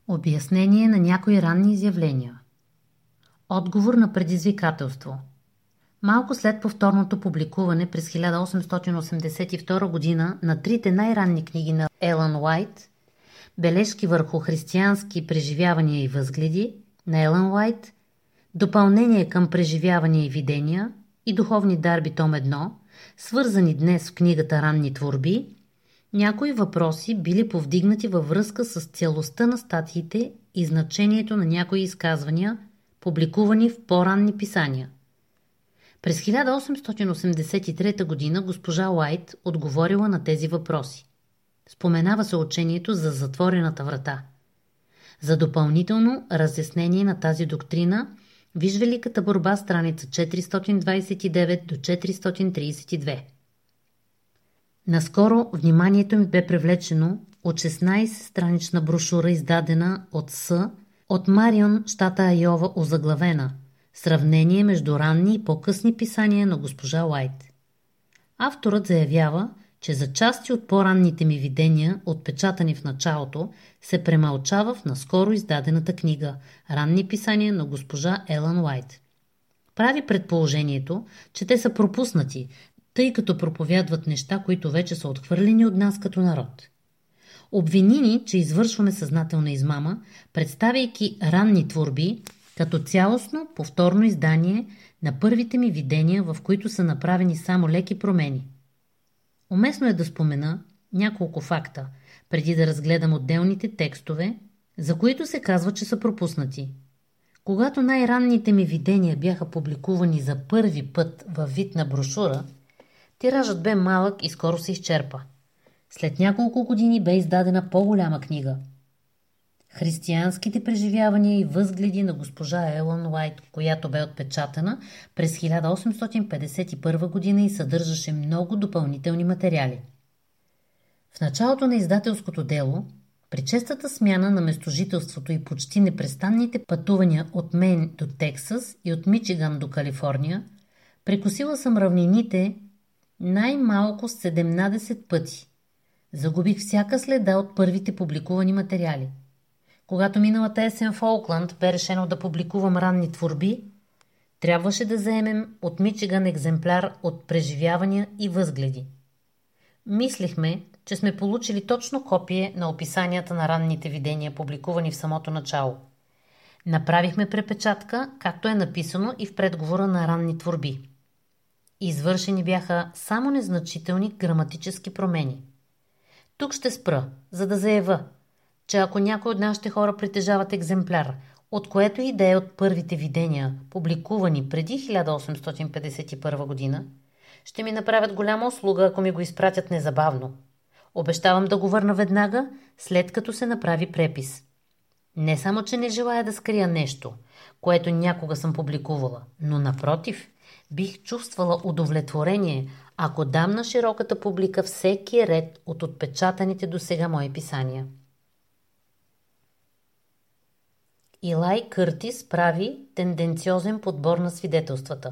Обяснение на някои ранни изявления. Отговор на предизвикателство. Малко след повторното публикуване през 1882 г. на трите най-ранни книги на Елън Уайт, Бележки върху християнски преживявания и възгледи на Елън Уайт, Допълнение към преживявания и видения и Духовни дарби том 1, свързани днес в книгата Ранни творби, някои въпроси били повдигнати във връзка с цялостта на статиите и значението на някои изказвания, публикувани в по-ранни писания. През 1883 г. госпожа Уайт отговорила на тези въпроси. Споменава се учението за затворената врата. За допълнително разяснение на тази доктрина виж Великата борба, страница 429 до 432. Наскоро вниманието ми бе привлечено от 16-странична брошура, издадена от Марион, щата Айова, озаглавена "Сравнение между ранни и по-късни писания на госпожа Уайт". Авторът заявява, че за части от по-ранните ми видения, отпечатани в началото, се премълчава в наскоро издадената книга "Ранни писания на госпожа Елън Уайт". Прави предположението, че те са пропуснати, тъй като проповядват неща, които вече са отхвърлени от нас като народ. Обвини ни, че извършваме съзнателна измама, представяйки ранни творби като цялостно повторно издание на първите ми видения, в които са направени само леки промени. Уместно е да спомена няколко факта, преди да разгледам отделните текстове, за които се казва, че са пропуснати. Когато най-ранните ми видения бяха публикувани за първи път във вид на брошура, тиражът бе малък и скоро се изчерпа. След няколко години бе издадена по-голяма книга "Християнските преживявания и възгледи на госпожа Елън Уайт", която бе отпечатана през 1851 година и съдържаше много допълнителни материали. В началото на издателското дело, при честата смяна на местожителството и почти непрестанните пътувания от Мейн до Тексас и от Мичиган до Калифорния, прекосила съм равнините най-малко 17 пъти. Загубих всяка следа от първите публикувани материали. Когато миналата есен в Оукланд бе решено да публикувам ранни творби, трябваше да заемем от Мичиган екземпляр от преживявания и възгледи. Мислихме, че сме получили точно копие на описанията на ранните видения, публикувани в самото начало. Направихме препечатка, както е написано и в предговора на ранни творби. Извършени бяха само незначителни граматически промени. Тук ще спра, за да заявя, че ако някой от нашите хора притежават екземпляр, от което и да е от първите видения, публикувани преди 1851 година, ще ми направят голяма услуга, ако ми го изпратят незабавно. Обещавам да го върна веднага, след като се направи препис. Не само, че не желая да скрия нещо, което някога съм публикувала, но напротив, бих чувствала удовлетворение, ако дам на широката публика всеки ред от отпечатаните досега мои писания. Илай Къртис прави тенденциозен подбор на свидетелствата.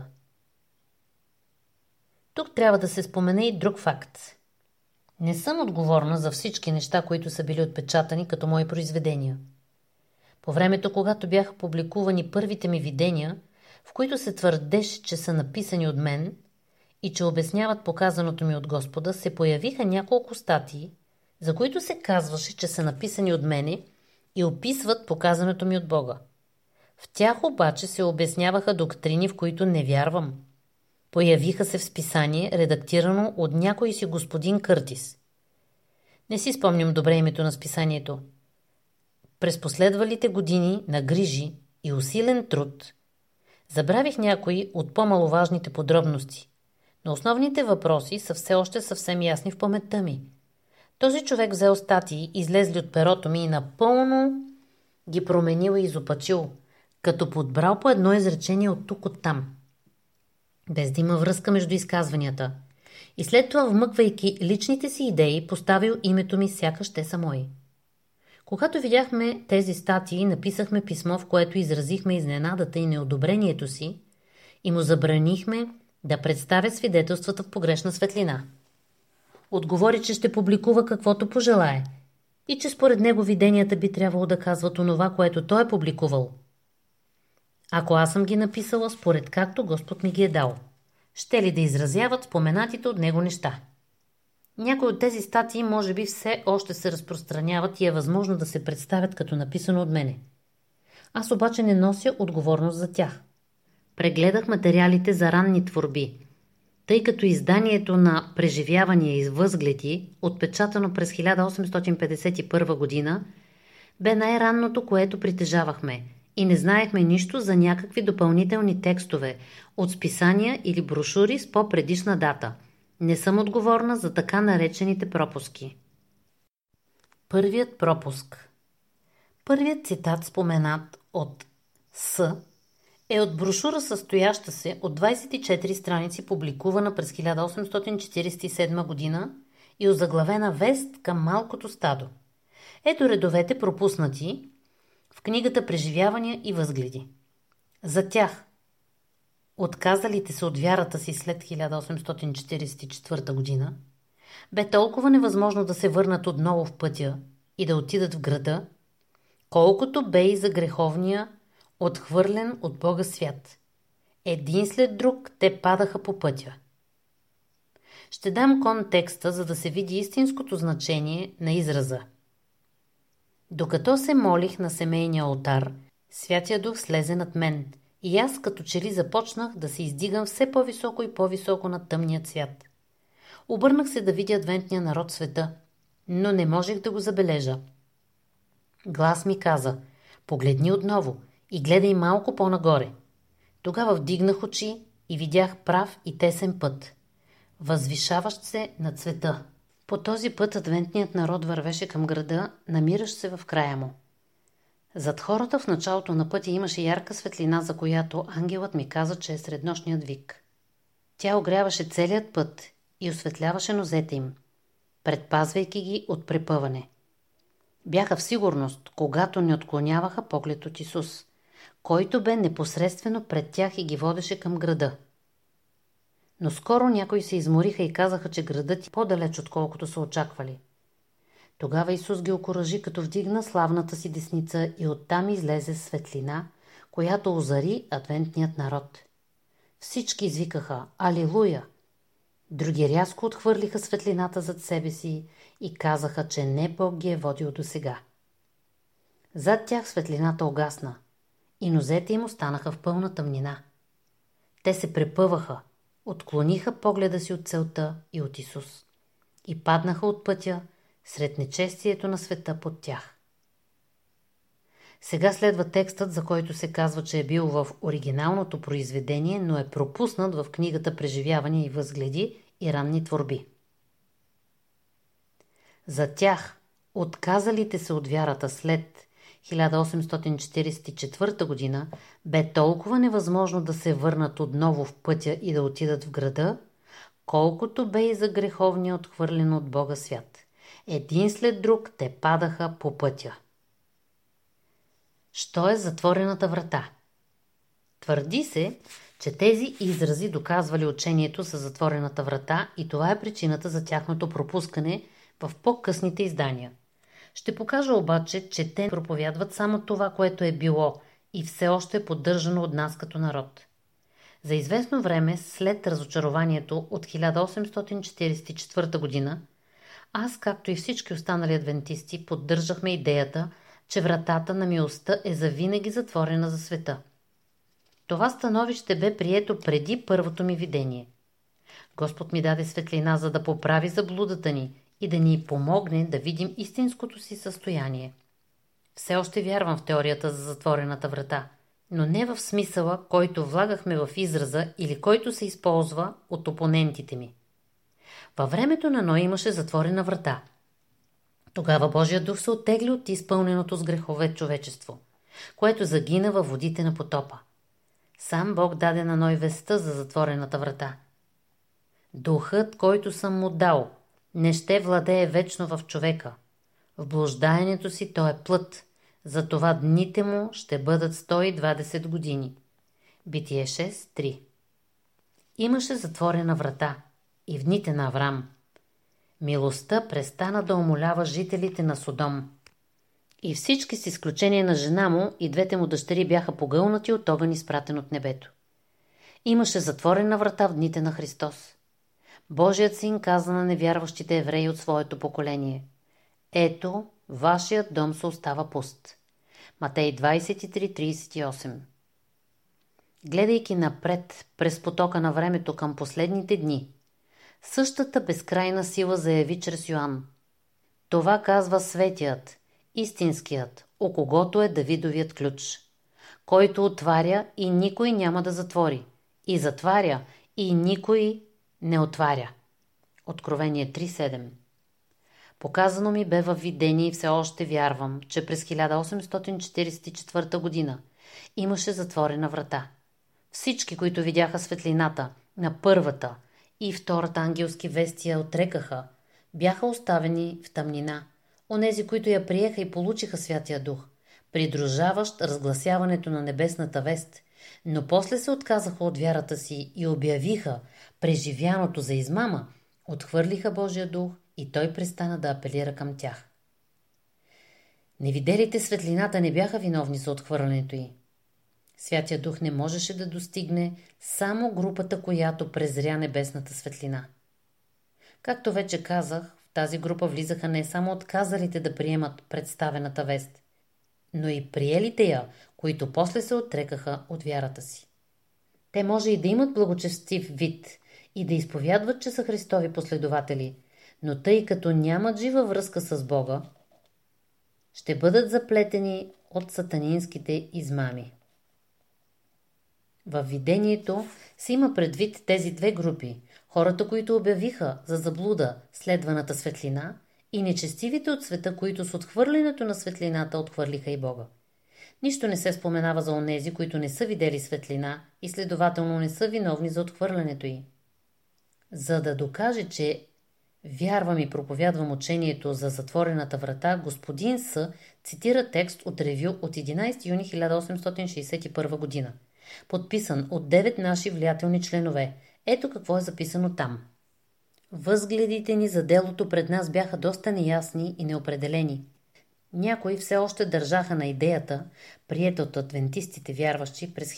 Тук трябва да се спомене и друг факт. Не съм отговорна за всички неща, които са били отпечатани като мои произведения. По времето, когато бяха публикувани първите ми видения, в които се твърдеше, че са написани от мен и че обясняват показаното ми от Господа, се появиха няколко статии, за които се казваше, че са написани от мене и описват показаното ми от Бога. В тях обаче се обясняваха доктрини, в които не вярвам. Появиха се в списание, редактирано от някой си господин Къртис. Не си спомням добре името на списанието. През последвалите години на грижи и усилен труд забравих някои от по-маловажните подробности, но основните въпроси са все още съвсем ясни в паметта ми. Този човек взел статии, излезли от перото ми и напълно ги променил и изопачил, като подбрал по едно изречение от тук от там, без да има връзка между изказванията. И след това, вмъквайки личните си идеи, поставил името ми сякаш те са мои. Когато видяхме тези статии, написахме писмо, в което изразихме изненадата и неодобрението си и му забранихме да представя свидетелствата в погрешна светлина. Отговори, че ще публикува каквото пожелае и че според него виденията би трябвало да казват онова, което той е публикувал. Ако аз съм ги написала според както Господ ми ги е дал, ще ли да изразяват споменатите от него неща? Някои от тези статии може би все още се разпространяват и е възможно да се представят като написано от мене. Аз обаче не нося отговорност за тях. Прегледах материалите за ранни творби, тъй като изданието на Преживявания и възгледи, отпечатано през 1851 година, бе най-ранното, което притежавахме, и не знаехме нищо за някакви допълнителни текстове от списания или брошури с по-предишна дата. Не съм отговорна за така наречените пропуски. Първият пропуск. Първият цитат, споменат от С, е от брошура, състояща се от 24 страници, публикувана през 1847 година и озаглавена "Вест към малкото стадо". Ето редовете, пропуснати в книгата Преживявания и възгледи. За тях, отказалите се от вярата си след 1844 година, бе толкова невъзможно да се върнат отново в пътя и да отидат в града, колкото бе и за греховния, отхвърлен от Бога свят. Един след друг те падаха по пътя. Ще дам контекста, за да се види истинското значение на израза. Докато се молих на семейния олтар, Святия Дух слезе над мен и аз като че ли започнах да се издигам все по-високо и по-високо над тъмния цвят. Обърнах се да видя адвентния народ в света, но не можех да го забележа. Глас ми каза: "Погледни отново и гледай малко по-нагоре." Тогава вдигнах очи и видях прав и тесен път, възвишаващ се над света. По този път адвентният народ вървеше към града, намиращ се в края му. Зад хората в началото на пътя имаше ярка светлина, за която ангелът ми каза, че е среднощният вик. Тя огряваше целият път и осветляваше нозете им, предпазвайки ги от препъване. Бяха в сигурност, когато не отклоняваха поглед от Исус, който бе непосредствено пред тях и ги водеше към града. Но скоро някои се измориха и казаха, че градът е по-далеч, отколкото са очаквали. Тогава Исус ги окуражи, като вдигна славната си десница и оттам излезе светлина, която озари адвентният народ. Всички извикаха "Алилуя!" Други рязко отхвърлиха светлината зад себе си и казаха, че не Бог ги е водил досега. Зад тях светлината угасна и нозете им останаха в пълна тъмнина. Те се препъваха, отклониха погледа си от целта и от Исус и паднаха от пътя сред нечестието на света под тях. Сега следва текстът, за който се казва, че е бил в оригиналното произведение, но е пропуснат в книгата Преживявания и възгледи и ранни творби. За тях, отказалите се от вярата след 1844 година, бе толкова невъзможно да се върнат отново в пътя и да отидат в града, колкото бе и за греховния, отхвърлен от Бога свят. Един след друг те падаха по пътя. Що е затворената врата? Твърди се, че тези изрази доказвали учението за затворената врата и това е причината за тяхното пропускане в по-късните издания. Ще покажа обаче, че те проповядват само това, което е било и все още е поддържано от нас като народ. За известно време, след разочарованието от 1844 година, аз, както и всички останали адвентисти, поддържахме идеята, че вратата на милостта е завинаги затворена за света. Това становище бе прието преди първото ми видение. Господ ми даде светлина, за да поправи заблудата ни и да ни помогне да видим истинското си състояние. Все още вярвам в теорията за затворената врата, но не в смисъла, който влагахме в израза или който се използва от опонентите ми. Във времето на Ной имаше затворена врата. Тогава Божия дух се оттегли от изпълненото с грехове човечество, което загина във водите на потопа. Сам Бог даде на Ной вестта за затворената врата. Духът, който съм му дал, не ще владее вечно в човека. В блуждаенето си той е плът, затова дните му ще бъдат 120 години. Битие 6:3. Имаше затворена врата и в дните на Аврам. Милостта престана да умолява жителите на Содом. И всички с изключение на жена му и двете му дъщери бяха погълнати от огън, изпратен от небето. Имаше затворена врата в дните на Христос. Божият син каза на невярващите евреи от своето поколение: ето, вашият дом се остава пуст. Матей 23:38. Гледайки напред през потока на времето към последните дни, същата безкрайна сила заяви чрез Йоан: това казва светият, истинският, у когото е Давидовият ключ, който отваря и никой няма да затвори, и затваря и никой не отваря. Откровение 3:7. Показано ми бе във видение и все още вярвам, че през 1844 година имаше затворена врата. Всички, които видяха светлината на първата и втората ангелски вести я отрекаха, бяха оставени в тъмнина. Онези, които я приеха и получиха Святия Дух, придружаващ разгласяването на небесната вест, но после се отказаха от вярата си и обявиха преживяното за измама, отхвърлиха Божия Дух и той престана да апелира към тях. Невиделите светлината не бяха виновни за отхвърлянето й. Святия Дух не можеше да достигне само групата, която презря небесната светлина. Както вече казах, в тази група влизаха не само отказалите да приемат представената вест, но и приелите я, които после се отрекаха от вярата си. Те може и да имат благочестив вид и да изповядват, че са Христови последователи, но тъй като нямат жива връзка с Бога, ще бъдат заплетени от сатанинските измами. Във видението се има предвид тези две групи: хората, които обявиха за заблуда следваната светлина, и нечестивите от света, които с отхвърлянето на светлината отхвърлиха и Бога. Нищо не се споменава за онези, които не са видели светлина и следователно не са виновни за отхвърлянето й. За да докаже, че вярвам и проповядвам учението за затворената врата, господин С. цитира текст от ревю от 11 юни 1861 година, подписан от 9 наши влиятелни членове. Ето какво е записано там. Възгледите ни за делото пред нас бяха доста неясни и неопределени. Някои все още държаха на идеята, приета от адвентистите вярващи през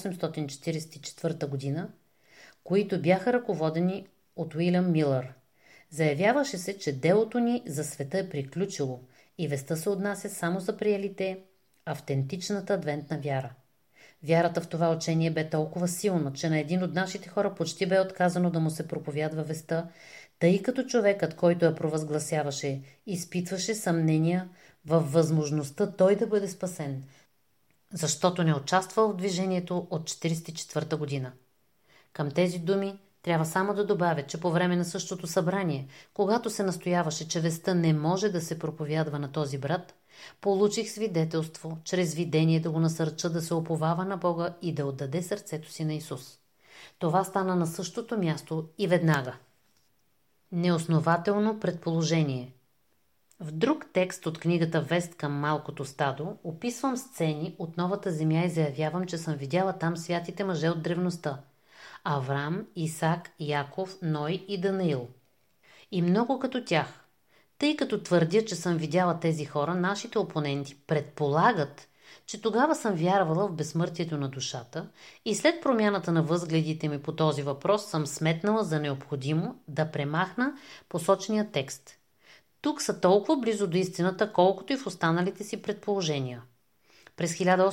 1844 година, които бяха ръководени от Уилям Милър. Заявяваше се, че делото ни за света е приключило и вестта се отнася само за приелите автентичната адвентна вяра. Вярата в това учение бе толкова силна, че на един от нашите хора почти бе отказано да му се проповядва вестта, тъй като човекът, който я провъзгласяваше, изпитваше съмнения във възможността той да бъде спасен, защото не участвал в движението от 1944 година. Към тези думи трябва само да добавя, че по време на същото събрание, когато се настояваше, че вестта не може да се проповядва на този брат, получих свидетелство, чрез видение да го насърча да се уповава на Бога и да отдаде сърцето си на Исус. Това стана на същото място и веднага. Неоснователно предположение. В друг текст от книгата Вест към малкото стадо описвам сцени от новата земя и заявявам, че съм видяла там святите мъже от древността: Авраам, Исак, Яков, Ной и Даниил. И много като тях. Тъй като твърдя, че съм видяла тези хора, нашите опоненти предполагат, че тогава съм вярвала в безсмъртието на душата и след промяната на възгледите ми по този въпрос съм сметнала за необходимо да премахна посочения текст. Тук са толкова близо до истината, колкото и в останалите си предположения. През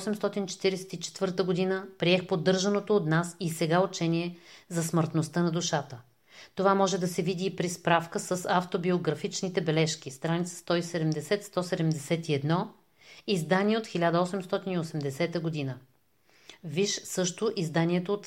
1844 година приех поддържаното от нас и сега учение за смъртността на душата. Това може да се види и при справка с автобиографичните бележки, страница 170-171, издание от 1880 година. Виж също изданието от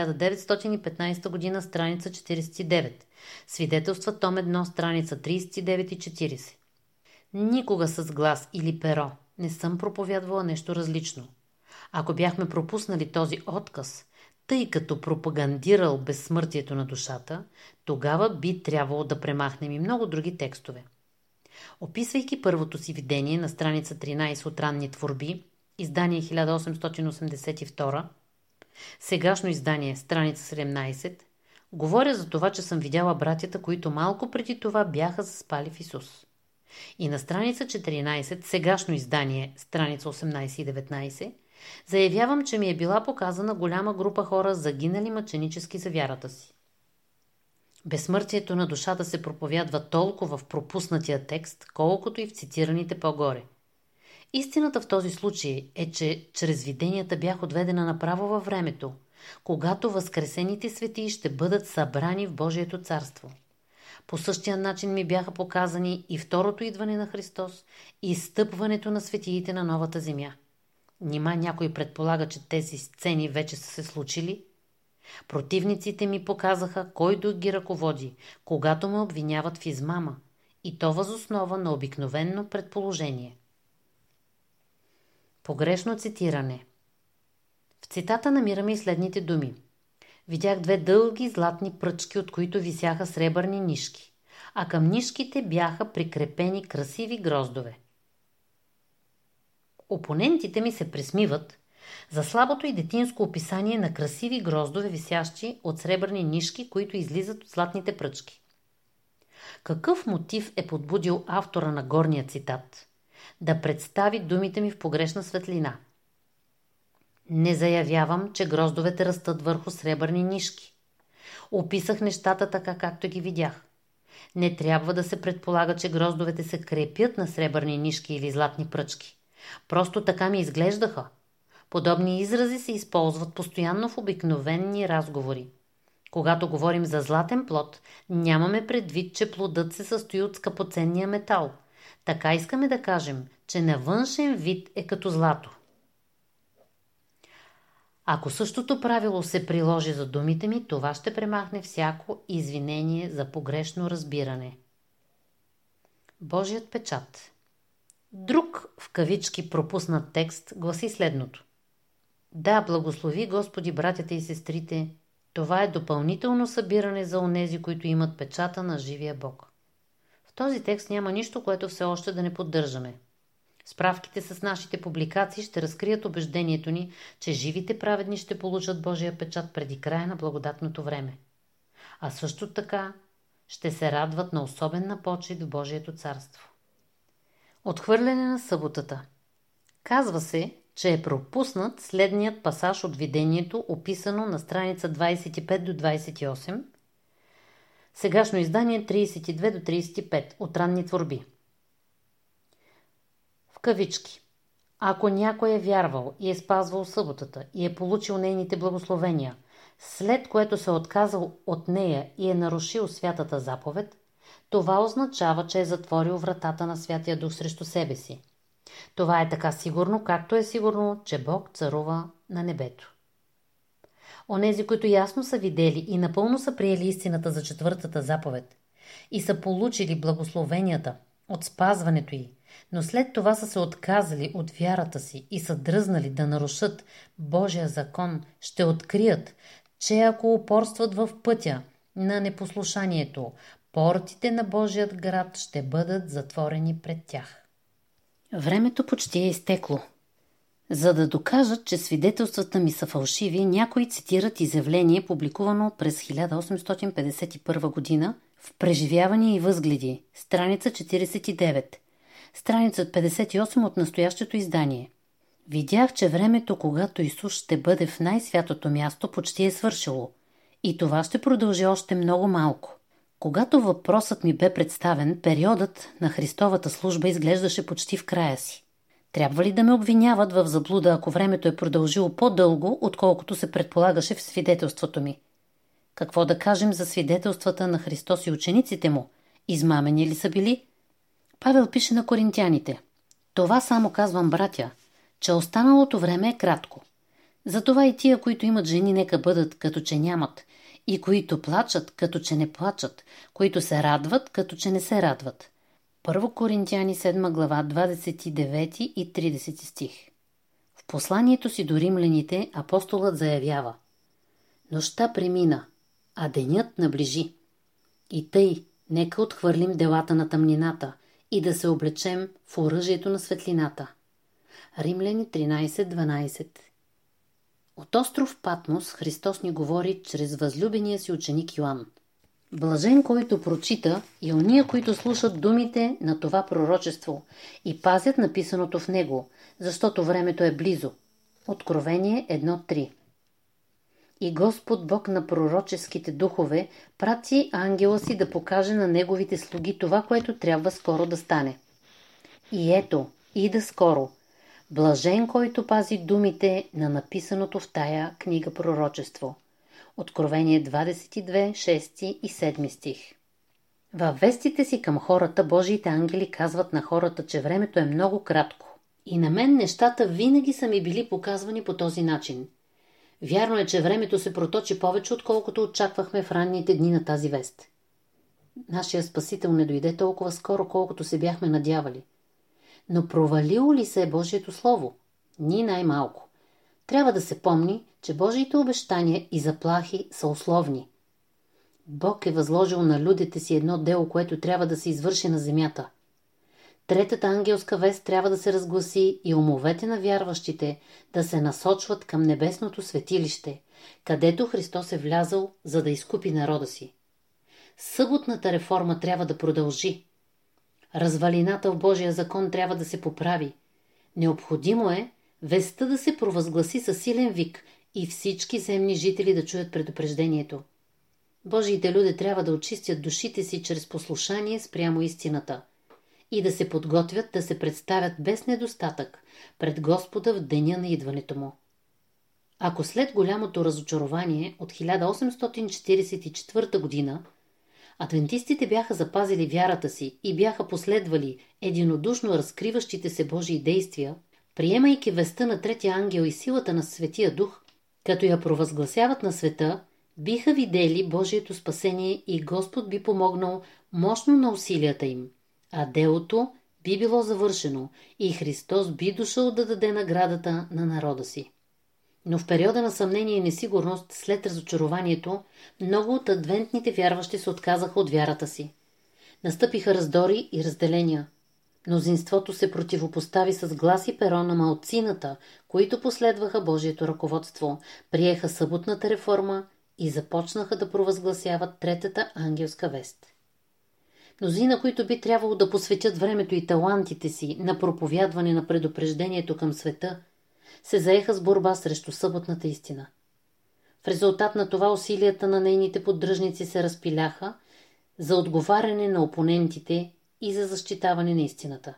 1915 година, страница 49. Свидетелства, том 1, страница 39 и 40. Никога с глас или перо не съм проповядвала нещо различно. Ако бяхме пропуснали този отказ, тъй като пропагандирал безсмъртието на душата, тогава би трябвало да премахнем и много други текстове. Описвайки първото си видение на страница 13 от ранни творби, издание 1882, сегашно издание, страница 17, Говоря за това, че съм видяла братята, които малко преди това бяха заспали в Исус. И на страница 14, сегашно издание, страница 18 и 19, заявявам, че ми е била показана голяма група хора, загинали мъченически за вярата си. Безсмъртието на душата се проповядва толкова в пропуснатия текст, колкото и в цитираните по-горе. Истината в този случай е, че чрез виденията бях отведена направо във времето, когато възкресените светии ще бъдат събрани в Божието царство. По същия начин ми бяха показани и второто идване на Христос и стъпването на светиите на новата земя. Нима някой предполага, че тези сцени вече са се случили? Противниците ми показаха кой дух ги ръководи, когато ме обвиняват в измама, и то въз основа на обикновено предположение. Погрешно цитиране. В цитата намираме и следните думи. Видях две дълги златни пръчки, от които висяха сребърни нишки, а към нишките бяха прикрепени красиви гроздове. Опонентите ми се присмиват за слабото и детинско описание на красиви гроздове, висящи от сребърни нишки, които излизат от златните пръчки. Какъв мотив е подбудил автора на горния цитат да представи думите ми в погрешна светлина? Не заявявам, че гроздовете растат върху сребърни нишки. Описах нещата така, както ги видях. Не трябва да се предполага, че гроздовете се крепят на сребърни нишки или златни пръчки. Просто така ми изглеждаха. Подобни изрази се използват постоянно в обикновени разговори. Когато говорим за златен плод, нямаме предвид, че плодът се състои от скъпоценния метал. Така искаме да кажем, че на външен вид е като злато. Ако същото правило се приложи за думите ми, това ще премахне всяко извинение за погрешно разбиране. Божият печат. Друг, в кавички, пропуснат текст гласи следното. Да, благослови Господи братята и сестрите, това е допълнително събиране за онези, които имат печата на живия Бог. В този текст няма нищо, което все още да не поддържаме. Справките с нашите публикации ще разкрият убеждението ни, че живите праведни ще получат Божия печат преди края на благодатното време. А също така ще се радват на особена почит в Божието царство. Отхвърляне на съботата. Казва се, че е пропуснат следният пасаж от видението, описано на страница 25 до 28, сегашно издание 32 до 35 от ранни творби. В кавички. Ако някой е вярвал и е спазвал съботата и е получил нейните благословения, след което се е отказал от нея и е нарушил святата заповед, това означава, че е затворил вратата на Святия Дух срещу себе си. Това е така сигурно, както е сигурно, че Бог царува на небето. Онези, които ясно са видели и напълно са приели истината за четвъртата заповед и са получили благословенията от спазването й, но след това са се отказали от вярата си и са дръзнали да нарушат Божия закон, ще открият, че ако упорстват в пътя на непослушанието, портите на Божият град ще бъдат затворени пред тях. Времето почти е изтекло. За да докажат, че свидетелствата ми са фалшиви, някои цитират изявление, публикувано през 1851 година в Преживявания и възгледи, страница 49, страница 58 от настоящето издание. Видях, че времето, когато Исус ще бъде в най-святото място, почти е свършило. И това ще продължи още много малко. Когато въпросът ми бе представен, периодът на Христовата служба изглеждаше почти в края си. Трябва ли да ме обвиняват в заблуда, ако времето е продължило по-дълго, отколкото се предполагаше в свидетелството ми? Какво да кажем за свидетелствата на Христос и учениците му? Измамени ли са били? Павел пише на коринтяните. Това само казвам, братя, че останалото време е кратко. Затова и тия, които имат жени, нека бъдат като че нямат, и които плачат, като че не плачат, които се радват, като че не се радват. 1 Коринтяни 7 глава 29 и 30 стих. В посланието си до римляните апостолът заявява: Нощта премина, а денят наближи. И тъй, нека отхвърлим делата на тъмнината и да се облечем в оръжието на светлината. Римляни 13:12. От остров Патмос Христос ни говори чрез възлюбения си ученик Йоан. Блажен, който прочита, и ония, които слушат думите на това пророчество и пазят написаното в него, защото времето е близо. Откровение 1.3. И Господ Бог на пророческите духове прати ангела си да покаже на неговите слуги това, което трябва скоро да стане. И ето, ида скоро. Блажен, който пази думите на написаното в тая книга пророчество. Откровение 22, 6 и 7 стих. Във вестите си към хората, Божиите ангели казват на хората, че времето е много кратко. И на мен нещата винаги са ми били показвани по този начин. Вярно е, че времето се проточи повече, отколкото очаквахме в ранните дни на тази вест. Нашия Спасител не дойде толкова скоро, колкото се бяхме надявали. Но провалило ли се е Божието Слово? Ни най-малко. Трябва да се помни, че Божиите обещания и заплахи са условни. Бог е възложил на людите си едно дело, което трябва да се извърши на земята. Третата ангелска вест трябва да се разгласи и умовете на вярващите да се насочват към небесното светилище, където Христос е влязъл, за да изкупи народа си. Съботната реформа трябва да продължи. Развалината в Божия закон трябва да се поправи. Необходимо е вестта да се провъзгласи със силен вик и всички земни жители да чуят предупреждението. Божиите люди трябва да очистят душите си чрез послушание спрямо истината и да се подготвят да се представят без недостатък пред Господа в деня на идването му. Ако след голямото разочарование от 1844 година адвентистите бяха запазили вярата си и бяха последвали единодушно разкриващите се Божии действия, приемайки вестта на третия ангел и силата на Светия Дух, като я провъзгласяват на света, биха видели Божието спасение и Господ би помогнал мощно на усилията им, а делото би било завършено и Христос би дошъл да даде наградата на народа си. Но в периода на съмнение и несигурност след разочарованието, много от адвентните вярващи се отказаха от вярата си. Настъпиха раздори и разделения. Мнозинството се противопостави с глас и перо на малцината, които последваха Божието ръководство, приеха съботната реформа и започнаха да провъзгласяват третата ангелска вест. Мнозина, които би трябвало да посветят времето и талантите си на проповядване на предупреждението към света, се заеха с борба срещу съботната истина. В резултат на това усилията на нейните поддръжници се разпиляха за отговаряне на опонентите и за защитаване на истината.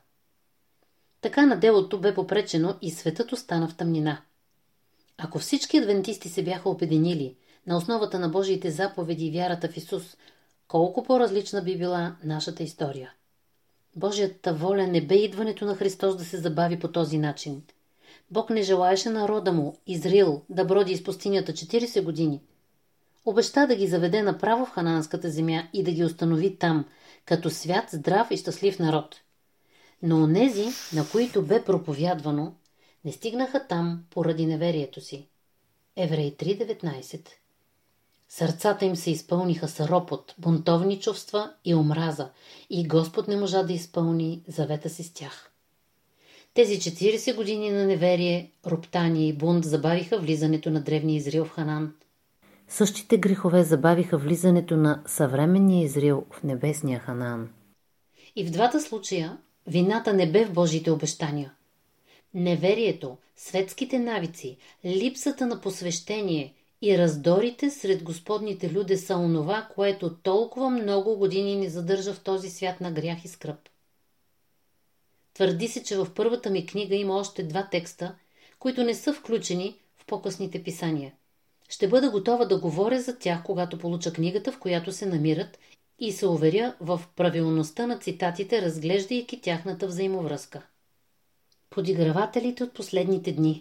Така на делото бе попречено и светът остана в тъмнина. Ако всички адвентисти се бяха обединили на основата на Божиите заповеди и вярата в Исус, колко по-различна би била нашата история. Божията воля не бе идването на Христос да се забави по този начин. Бог не желаеше народа му, Израил, да броди из пустинята 40 години. Обеща да ги заведе направо в Ханаанската земя и да ги установи там, като свят, здрав и щастлив народ. Но онези, на които бе проповядвано, не стигнаха там поради неверието си. Евреи 3.19. Сърцата им се изпълниха с ропот, бунтовни чувства и омраза, и Господ не можа да изпълни завета си с тях. Тези 40 години на неверие, роптание и бунт забавиха влизането на древния Израил в Ханан. Същите грехове забавиха влизането на съвременния Израил в небесния Ханаан. И в двата случая вината не бе в Божиите обещания. Неверието, светските навици, липсата на посвещение и раздорите сред господните люде са онова, което толкова много години ни задържа в този свят на грях и скръб. Твърди се, че в първата ми книга има още 2 текста, които не са включени в по-късните писания. Ще бъда готова да говоря за тях, когато получа книгата, в която се намират, и се уверя в правилността на цитатите, разглеждайки тяхната взаимовръзка. Подигравателите от последните дни.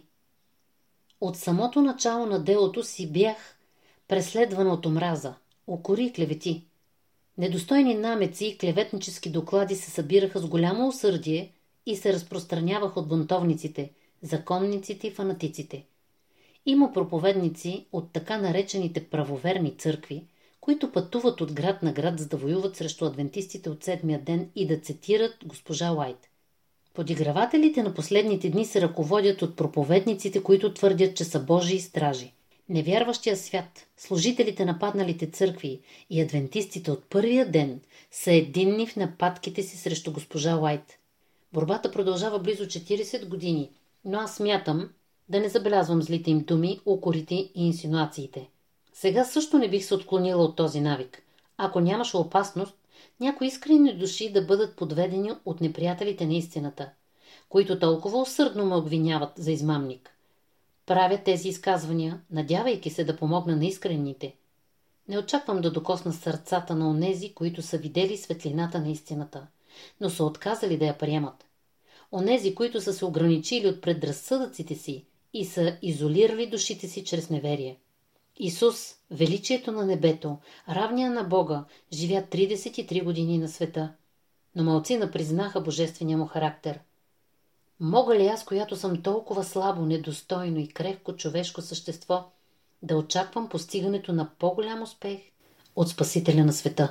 От самото начало на делото си бях преследван от омраза, укори и клевети. Недостойни намеци и клеветнически доклади се събираха с голямо усърдие и се разпространяваха от бунтовниците, законниците и фанатиците. Има проповедници от така наречените правоверни църкви, които пътуват от град на град, за да воюват срещу адвентистите от седмия ден и да цитират госпожа Уайт. Подигравателите на последните дни се ръководят от проповедниците, които твърдят, че са Божии стражи. Невярващия свят, служителите на падналите църкви и адвентистите от първия ден са единни в нападките си срещу госпожа Уайт. Борбата продължава близо 40 години, но аз смятам да не забелязвам злите им думи, укорите и инсинуациите. Сега също не бих се отклонила от този навик. Ако нямаше опасност, някои искрени души да бъдат подведени от неприятелите на истината, които толкова усърдно ме обвиняват за измамник. Правя тези изказвания, надявайки се да помогна на искрените. Не очаквам да докосна сърцата на онези, които са видели светлината на истината, но са отказали да я приемат. Онези, които са се ограничили от предразсъдъците си и са изолирали душите си чрез неверие. Исус, величието на небето, равния на Бога, живя 33 години на света, но малцина признаха божествения му характер. Мога ли аз, която съм толкова слабо, недостойно и крехко човешко същество, да очаквам постигането на по-голям успех от Спасителя на света?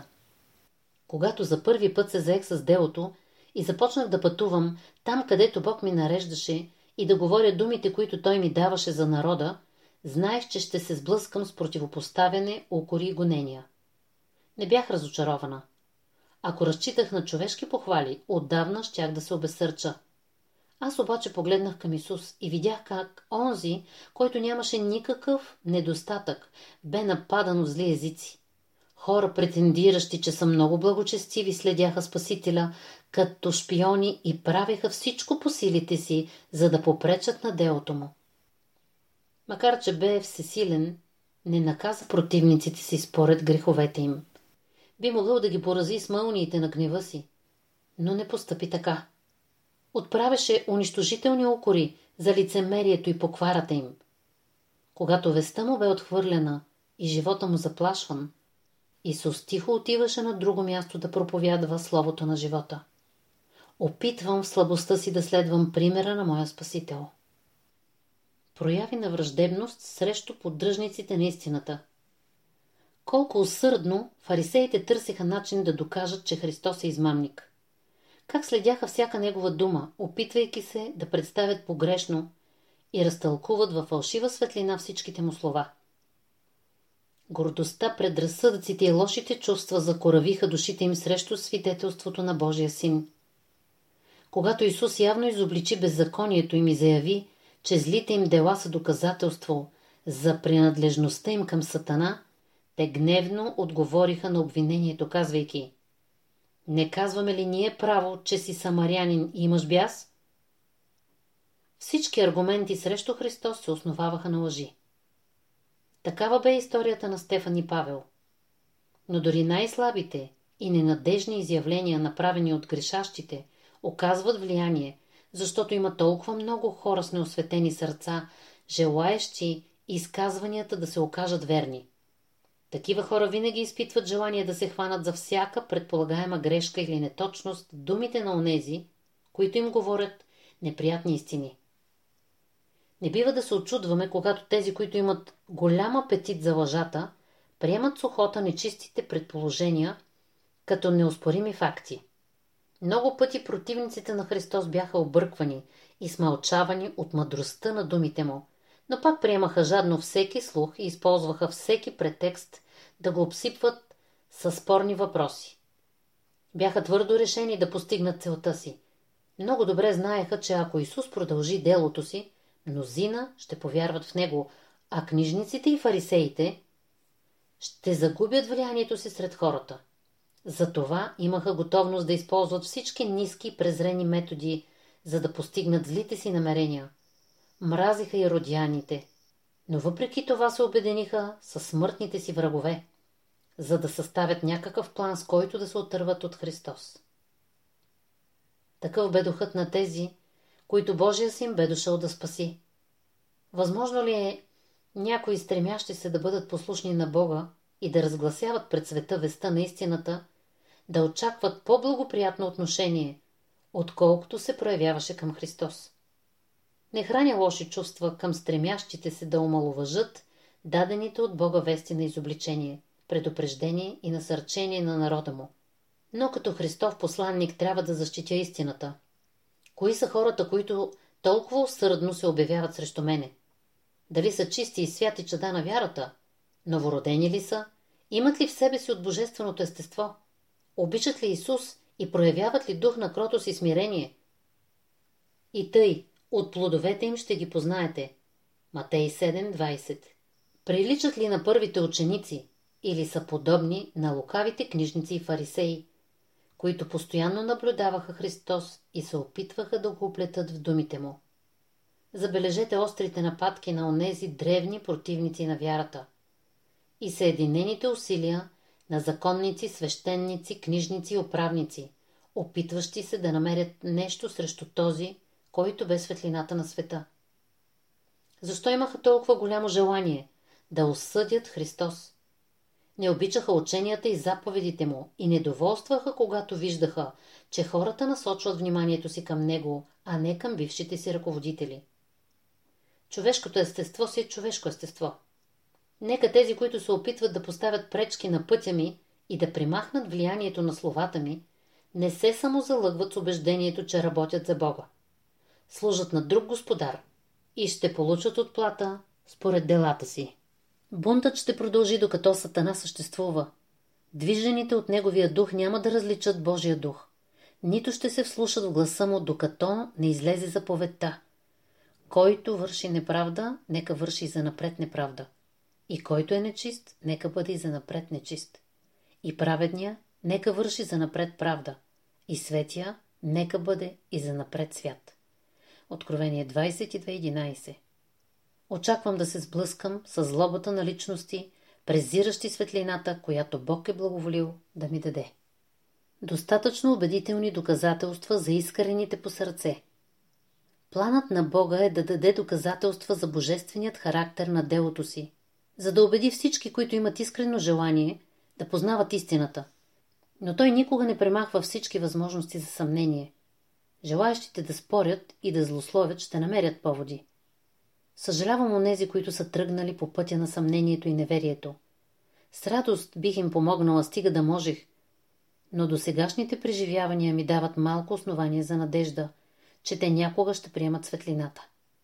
Когато за първи път се заех с делото и започнах да пътувам там, където Бог ми нареждаше и да говоря думите, които Той ми даваше за народа, знаех, че ще се сблъскам с противопоставяне, укори и гонения. Не бях разочарована. Ако разчитах на човешки похвали, отдавна щях да се обезсърча. Аз обаче погледнах към Исус и видях как онзи, който нямаше никакъв недостатък, бе нападан от зли езици. Хора, претендиращи, че са много благочестиви, следяха Спасителя като шпиони и правеха всичко по силите си, за да попречат на делото му. Макар че бе всесилен, не наказа противниците си според греховете им. Би могъл да ги порази с мълниите на гнева си, но не постъпи така. Отправяше унищожителни укори за лицемерието и покварата им. Когато вестта му бе отхвърлена и живота му заплашван, Исус тихо отиваше на друго място да проповядва словото на живота. Опитвам в слабостта си да следвам примера на моя Спасител. Прояви на враждебност срещу поддръжниците на истината. Колко усърдно фарисеите търсеха начин да докажат, че Христос е измамник. Как следяха всяка негова дума, опитвайки се да представят погрешно и разтълкуват във фалшива светлина всичките му слова. Гордостта, предразсъдъците и лошите чувства закоравиха душите им срещу свидетелството на Божия Син. Когато Исус явно изобличи беззаконието им и заяви, че злите им дела са доказателство за принадлежността им към Сатана, те гневно отговориха на обвинението, казвайки: „Не казваме ли ние право, че си самарянин и имаш бяс?“ Всички аргументи срещу Христос се основаваха на лъжи. Такава бе историята на Стефан и Павел. Но дори най-слабите и ненадежни изявления, направени от грешащите, оказват влияние, защото има толкова много хора с неосветени сърца, желаещи изказванията да се окажат верни. Такива хора винаги изпитват желание да се хванат за всяка предполагаема грешка или неточност в думите на онези, които им говорят неприятни истини. Не бива да се очудваме, когато тези, които имат голям апетит за лъжата, приемат с охота нечистите предположения като неоспорими факти. Много пъти противниците на Христос бяха обърквани и смълчавани от мъдростта на думите му, но пак приемаха жадно всеки слух и използваха всеки претекст да го обсипват със спорни въпроси. Бяха твърдо решени да постигнат целта си. Много добре знаеха, че ако Исус продължи делото си, мнозина ще повярват в него, а книжниците и фарисеите ще загубят влиянието си сред хората. Затова имаха готовност да използват всички ниски и презрени методи, за да постигнат злите си намерения. Мразиха и родяните, но въпреки това се обединиха със смъртните си врагове, за да съставят някакъв план, с който да се отърват от Христос. Такъв бе духът на тези, които Божия Син бе дошъл да спаси. Възможно ли е някои стремящи се да бъдат послушни на Бога и да разгласяват пред света вестта на истината, да очакват по-благоприятно отношение, отколкото се проявяваше към Христос? Не храня лоши чувства към стремящите се да омаловажат дадените от Бога вести на изобличение, предупреждение и насърчение на народа му. Но като Христов посланник трябва да защитя истината. Кои са хората, които толкова усърдно се обявяват срещу мене? Дали са чисти и святи чада на вярата? Новородени ли са? Имат ли в себе си от божественото естество? Обичат ли Исус и проявяват ли дух на кротост и смирение? И тъй, от плодовете им ще ги познаете. Матей 7:20. Приличат ли на първите ученици или са подобни на лукавите книжници и фарисеи, които постоянно наблюдаваха Христос и се опитваха да го оплетат в думите му? Забележете острите нападки на онези древни противници на вярата и съединените усилия на законници, свещеници, книжници и управници, опитващи се да намерят нещо срещу този, който бе светлината на света. Защо имаха толкова голямо желание да осъдят Христос? Не обичаха ученията и заповедите му и недоволстваха, когато виждаха, че хората насочват вниманието си към него, а не към бившите си ръководители. Човешкото естество си е човешко естество. Нека тези, които се опитват да поставят пречки на пътя ми и да примахнат влиянието на словата ми, не се самозалъгват с убеждението, че работят за Бога. Служат на друг господар и ще получат отплата според делата си. Бунтът ще продължи, докато Сатана съществува. Движените от неговия дух няма да различат Божия дух. Нито ще се вслушат в гласа му, докато не излезе заповедта. Който върши неправда, нека върши и занапред неправда. И който е нечист, нека бъде и занапред нечист. И праведния, нека върши занапред правда. И светия, нека бъде и занапред свят. Откровение 22:11. Очаквам да се сблъскам с злобата на личности, презиращи светлината, която Бог е благоволил да ми даде. Достатъчно убедителни доказателства за искрените по сърце. Планът на Бога е да даде доказателства за божественият характер на делото си, за да убеди всички, които имат искрено желание да познават истината. Но той никога не премахва всички възможности за съмнение. Желаещите да спорят и да злословят ще намерят поводи. Съжалявам онези, които са тръгнали по пътя на съмнението и неверието. С радост бих им помогнала, стига да можех, но досегашните преживявания ми дават малко основание за надежда, че те някога ще приемат светлината.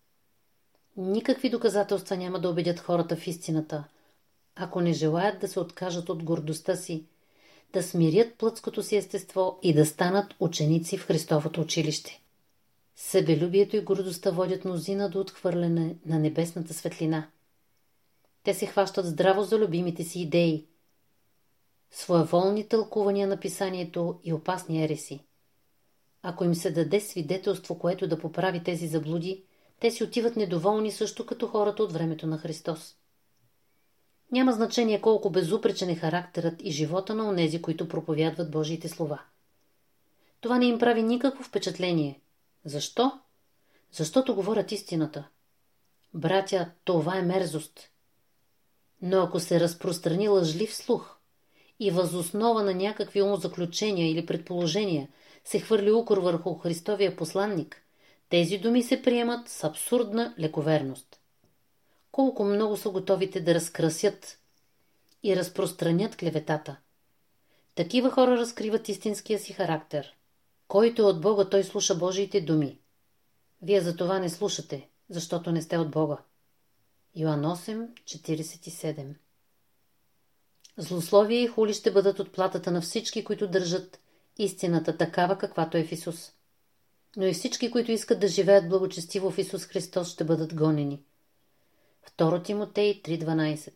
Никакви доказателства няма да убедят хората в истината, ако не желаят да се откажат от гордостта си, да смирят плътското си естество и да станат ученици в Христовото училище. Себелюбието и гордостта водят мнозина до отхвърляне на небесната светлина. Те се хващат здраво за любимите си идеи, своеволни тълкувания на писанието и опасни ереси. Ако им се даде свидетелство, което да поправи тези заблуди, те си отиват недоволни също като хората от времето на Христос. Няма значение колко безупречен е характерът и живота на онези, които проповядват Божиите слова. Това не им прави никакво впечатление. Защо? Защото говорят истината. Братя, това е мерзост. Но ако се разпространи лъжлив слух и въз основа на някакви умозаключения или предположения се хвърли укор върху Христовия посланник, тези думи се приемат с абсурдна лековерност. Колко много са готовите да разкрасят и разпространят клеветата. Такива хора разкриват истинския си характер. Който е от Бога, той слуша Божиите думи. Вие за това не слушате, защото не сте от Бога. Йоан 8:47. Злословие и хули ще бъдат отплатата на всички, които държат истината такава, каквато е в Исус. Но и всички, които искат да живеят благочестиво в Исус Христос, ще бъдат гонени. 2 Тимотей 3:12.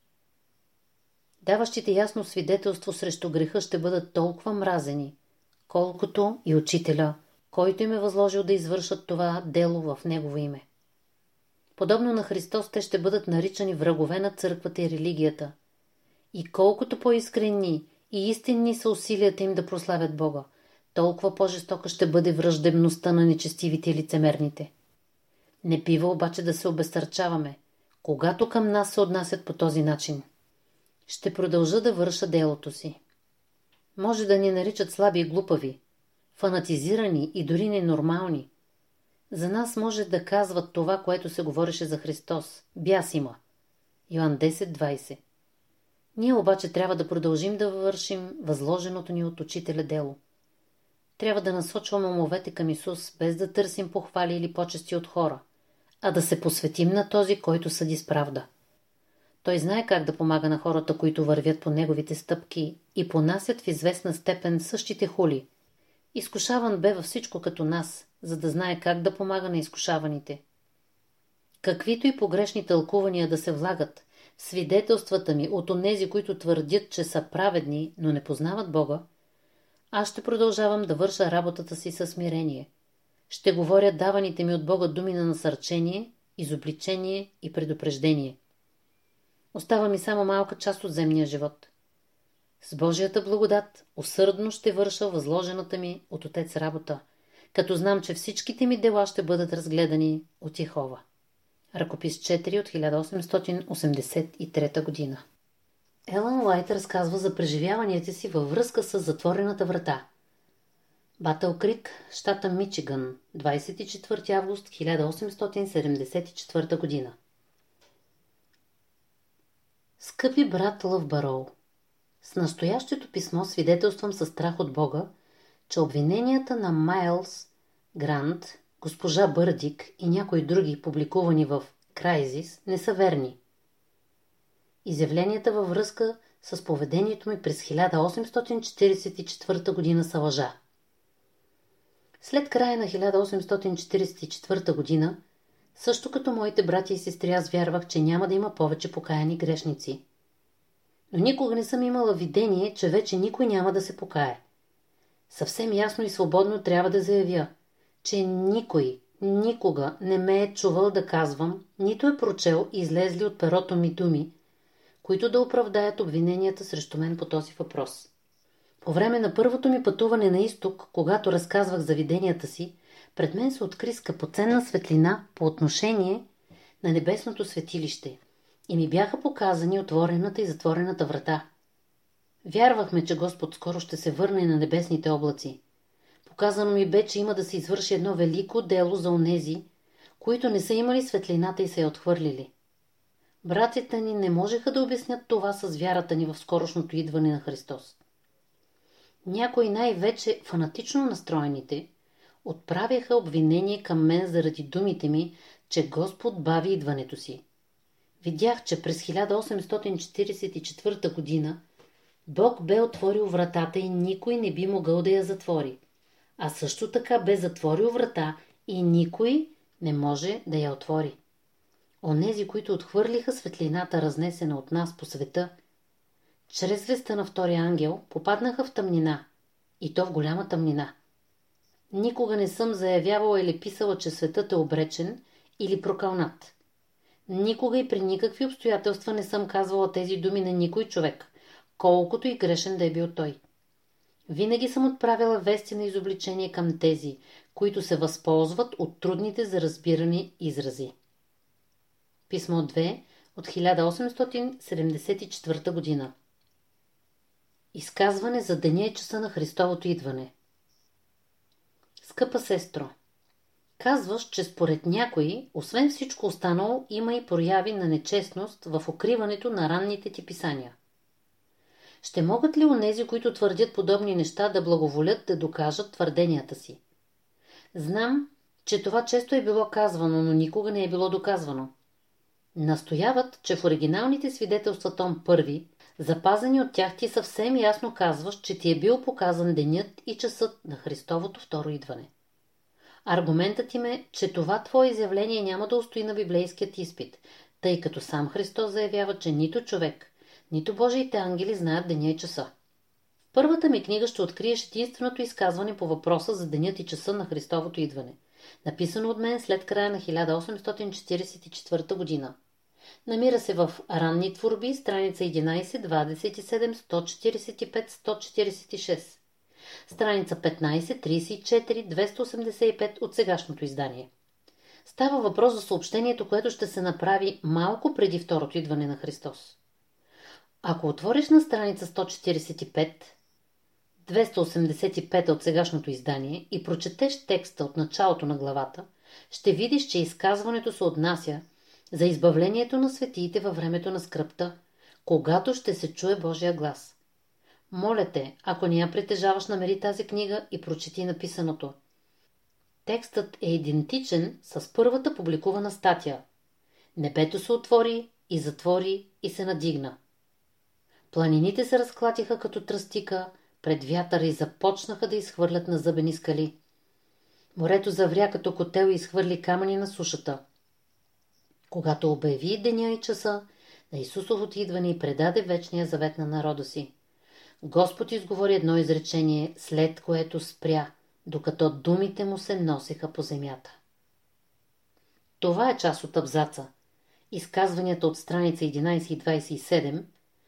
Даващите ясно свидетелство срещу греха ще бъдат толкова мразени, колкото и учителя, който им е възложил да извършат това дело в Негово име. Подобно на Христос, те ще бъдат наричани врагове на църквата и религията. И колкото по-искрени и истинни са усилията им да прославят Бога, толкова по-жестока ще бъде враждебността на нечестивите и лицемерните. Не бива обаче да се обезсърчаваме, когато към нас се отнасят по този начин. Ще продължа да върша делото си. Може да ни наричат слаби и глупави, фанатизирани и дори ненормални. За нас може да казват това, което се говореше за Христос. Бяс има. Йоан 10:20. Ние обаче трябва да продължим да вършим възложеното ни от учителя дело. Трябва да насочваме умовете към Исус, без да търсим похвали или почести от хора, а да се посветим на този, който съди с правда. Той знае как да помага на хората, които вървят по неговите стъпки и понасят в известна степен същите хули. Изкушаван бе във всичко като нас, за да знае как да помага на изкушаваните. Каквито и погрешни тълкувания да се влагат в свидетелствата ми от онези, които твърдят, че са праведни, но не познават Бога, аз ще продължавам да върша работата си със смирение. Ще говоря даваните ми от Бога думи на насърчение, изобличение и предупреждение. Остава ми само малка част от земния живот. С Божията благодат усърдно ще върша възложената ми от Отец работа, като знам, че всичките ми дела ще бъдат разгледани от Йехова. Ръкопис 4 от 1883 година. Елън Уайт разказва за преживяванията си във връзка с затворената врата. Батъл Крик, щата Мичиган, 24 август 1874 година. Скъпи брат Лъвбароу, с настоящето писмо свидетелствам със страх от Бога, че обвиненията на Майлс Грант, госпожа Бърдик и някои други, публикувани в Крайзис, не са верни. Изявленията във връзка с поведението ми през 1844 година са лъжа. След края на 1844 година, също като моите братя и сестри, аз вярвах, че няма да има повече покаяни грешници. Но никога не съм имала видение, че вече никой няма да се покае. Съвсем ясно и свободно трябва да заявя, че никой никога не ме е чувал да казвам, нито е прочел излезли от перото ми думи, които да оправдаят обвиненията срещу мен по този въпрос. По време на първото ми пътуване на изток, когато разказвах за виденията си, пред мен се откри скъпоценна светлина по отношение на небесното светилище и ми бяха показани отворената и затворената врата. Вярвахме, че Господ скоро ще се върне на небесните облаци. Показано ми бе, че има да се извърши едно велико дело за онези, които не са имали светлината и се я отхвърлили. Братята ни не можеха да обяснят това с вярата ни в скорошното идване на Христос. Някои най-вече фанатично настроените отправяха обвинение към мен заради думите ми, че Господ бави идването си. Видях, че през 1844 година Бог бе отворил вратата и никой не би могъл да я затвори. А също така бе затворил врата и никой не може да я отвори. Онези, които отхвърлиха светлината, разнесена от нас по света, чрез веста на втория ангел, попаднаха в тъмнина, и то в голяма тъмнина. Никога не съм заявявала или писала, че светът е обречен или прокълнат. Никога и при никакви обстоятелства не съм казвала тези думи на никой човек, колкото и грешен да е бил той. Винаги съм отправила вести на изобличение към тези, които се възползват от трудните за разбиране изрази. Писмо 2 от 1874 година. Изказване за деня и часа на Христовото идване. Скъпа сестро, казваш, че според някои, освен всичко останало, има и прояви на нечестност в укриването на ранните ти писания. Ще могат ли онези, които твърдят подобни неща, да благоволят да докажат твърденията си? Знам, че това често е било казвано, но никога не е било доказвано. Настояват, че в оригиналните свидетелства том 1, запазени от тях, ти съвсем ясно казваш, че ти е бил показан денят и часът на Христовото второ идване. Аргументът им е, че това твое изявление няма да устои на библейският изпит, тъй като сам Христос заявява, че нито човек, нито Божиите ангели знаят деня и часа. В първата ми книга ще откриеш единственото изказване по въпроса за денят и часа на Христовото идване, написано от мен след края на 1844 година. Намира се в Ранни творби, страница 11, 27, 145, 146. Страница 15, 34, 285 от сегашното издание. Става въпрос за съобщението, което ще се направи малко преди второто идване на Христос. Ако отвориш на страница 145, 285 от сегашното издание и прочетеш текста от началото на главата, ще видиш, че изказването се отнася за избавлението на светиите във времето на скръбта, когато ще се чуе Божия глас. Моля те, ако не я притежаваш, намери тази книга и прочети написаното. Текстът е идентичен с първата публикувана статия. Небето се отвори и затвори и се надигна. Планините се разклатиха като тръстика пред вятъра и започнаха да изхвърлят на зъбени скали. Морето завря като котел и изхвърли камъни на сушата. Когато обяви деня и часа на Исусовото идване и предаде вечния завет на народа си, Господ изговори едно изречение, след което спря, докато думите му се носеха по земята. Това е част от абзаца. Изказванията от страница 11 и 27,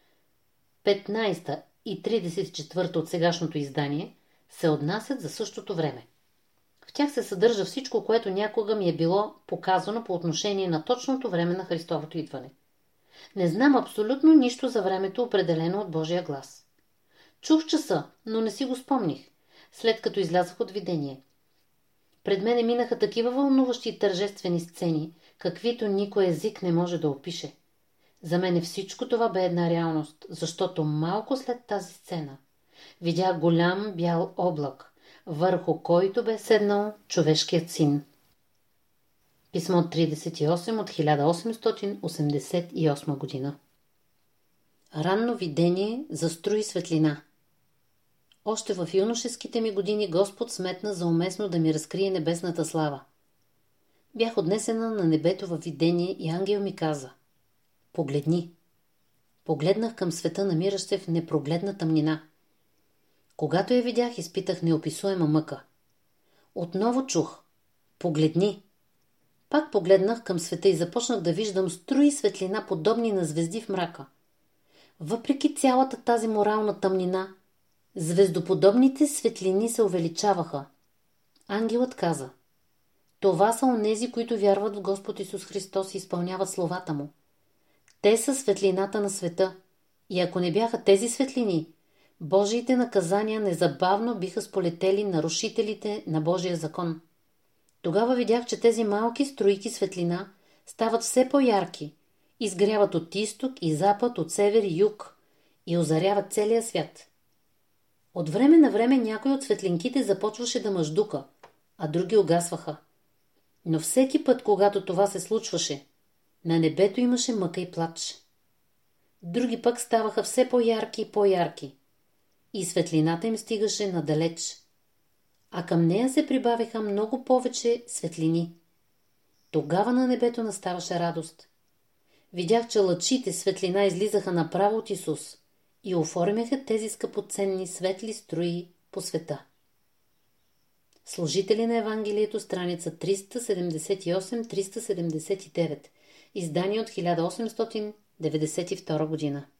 15 и 34 от сегашното издание се отнасят за същото време. В тях се съдържа всичко, което някога ми е било показано по отношение на точното време на Христовото идване. Не знам абсолютно нищо за времето, определено от Божия глас. Чух часа, но не си го спомних, след като излязах от видение. Пред мене минаха такива вълнуващи и тържествени сцени, каквито никой език не може да опише. За мене всичко това бе една реалност, защото малко след тази сцена видях голям бял облак, върху който бе седнал човешкият син. Писмо 38 от 1888 година. Ранно видение за струи светлина. Още в юношеските ми години Господ сметна за уместно да ми разкрие небесната слава. Бях отнесена на небето във видение и ангел ми каза: погледни. Погледнах към света, намиращ се в непрогледна тъмнина. Когато я видях, изпитах неописуема мъка. Отново чух: погледни. Пак погледнах към света и започнах да виждам струи светлина, подобни на звезди в мрака. Въпреки цялата тази морална тъмнина, звездоподобните светлини се увеличаваха. Ангелът каза: това са онези, които вярват в Господ Исус Христос и изпълняват словата му. Те са светлината на света. И ако не бяха тези светлини, Божиите наказания незабавно биха сполетели нарушителите на Божия закон. Тогава видях, че тези малки струйки светлина стават все по-ярки, изгряват от изток и запад, от север и юг и озаряват целия свят. От време на време някой от светлинките започваше да мъждука, а други угасваха. Но всеки път, когато това се случваше, на небето имаше мъка и плач. Други пък ставаха все по-ярки и по-ярки, и светлината им стигаше надалеч, а към нея се прибавиха много повече светлини. Тогава на небето наставаше радост. Видях, че лъчите светлина излизаха направо от Исус и оформяха тези скъпоценни светли струи по света. Служители на Евангелието, страница 378-379, издание от 1892 година.